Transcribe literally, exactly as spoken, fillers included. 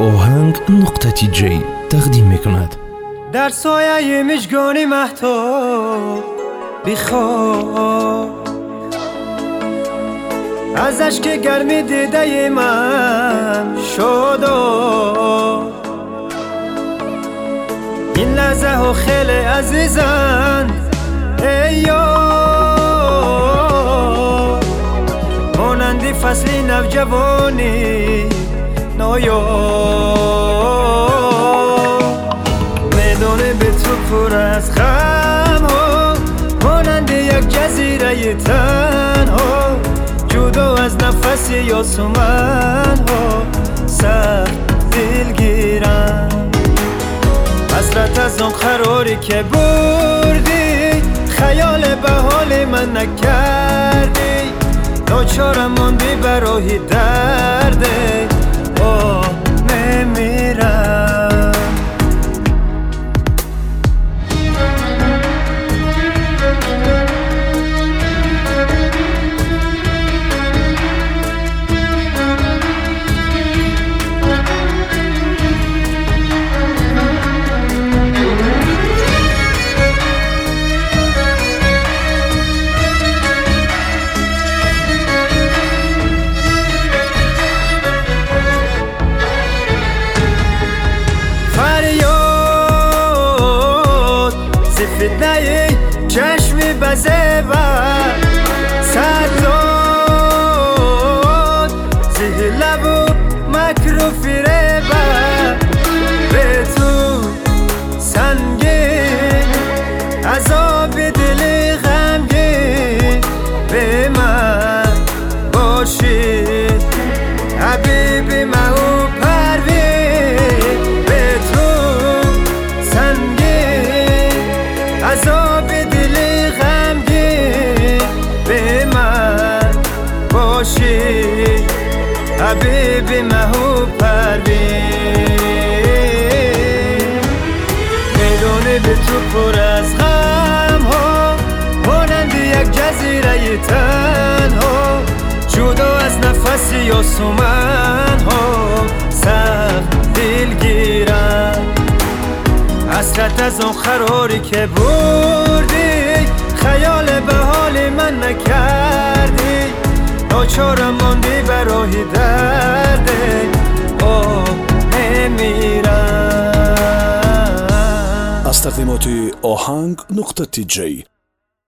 آهنگ نقطه تی جی تقدیم میکند. در سایه مژگانی مهتاب بیخواب، از اشک گرمی دیده من شد این لحظه ها خیلی عزیزن. ای یار مانندی فصلی نوجوانی نایاب، میدانه به تو پر از غم ها، مانند یک جزیره تنها، جدا از نفس یاسمن ها، سخت دلگیرم. حسرت از آن قراری که بردی، خیال به حال من نکردی، ناچارم ماندی برای درد آه نمیرم. فتنه چشمی بزه و صداد، زهر لب و مکر و فریب به تو سنگین، عذاب دل غمگین به من باشید حبیب من و پروین. به تو سنگین، عذاب دل غمگین به من باشی حبیب مهو پروین. میدونه به تو پر از غم ها، مانند یک جزیره تنها، جدا از نفس یاسمن ها، سخت دلگیرم. حسرت از آن قراری که بردی، خیال به حال من نکردی، ناچارم ماندی برای درد آه نمیرم. از تقدیمات آهنگ نقطه تی جی